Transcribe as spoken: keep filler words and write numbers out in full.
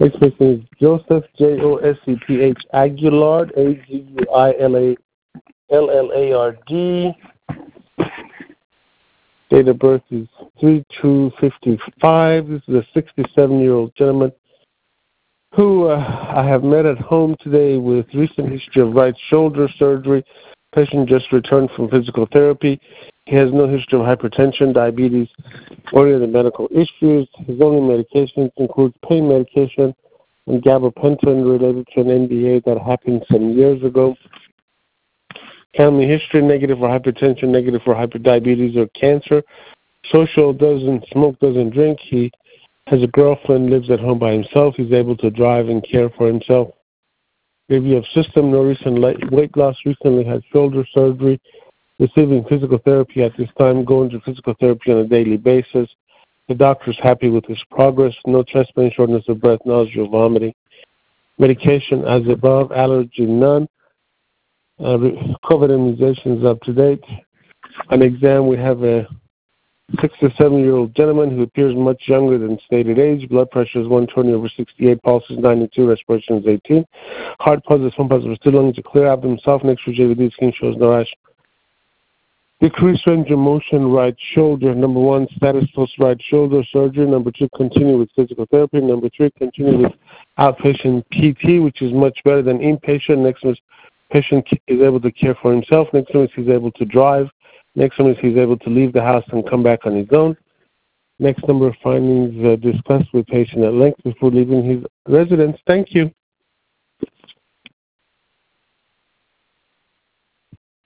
Next person is Joseph, J O S E P H, Aguilard, A G U I L A L L A R D. Date of birth is three two fifty-five. This is a sixty-seven-year-old gentleman who uh, I have met at home today with recent history of right shoulder surgery. Patient just returned from physical therapy. He has no history of hypertension, diabetes, or any other medical issues. His only medications include pain medication and gabapentin related to an N D A that happened some years ago. Family history, negative for hypertension, negative for hyperdiabetes or cancer. Social, doesn't smoke, doesn't drink. He has a girlfriend, lives at home by himself. He's able to drive and care for himself. Review of system, no recent weight loss, recently had shoulder surgery, receiving physical therapy at this time, going to physical therapy on a daily basis. The doctor's happy with his progress, no chest pain, shortness of breath, nausea, vomiting. Medication as above, allergy none. Uh, COVID immunizations up to date. On exam, we have a sixty-seven-year-old gentleman who appears much younger than stated age. Blood pressure is one twenty over sixty-eight, pulse is ninety-two, respiration is eighteen. Heart positive, phone positive, two lungs, a clear abdomen, soft neck, J V D, skin shows no rash. Decreased range of motion, right shoulder. Number one, status post right shoulder surgery. Number two, continue with physical therapy. Number three, continue with outpatient P T, which is much better than inpatient. Next one is patient is able to care for himself. Next one is he's able to drive. Next one is he's able to leave the house and come back on his own. Next number of findings uh, discussed with patient at length before leaving his residence. Thank you.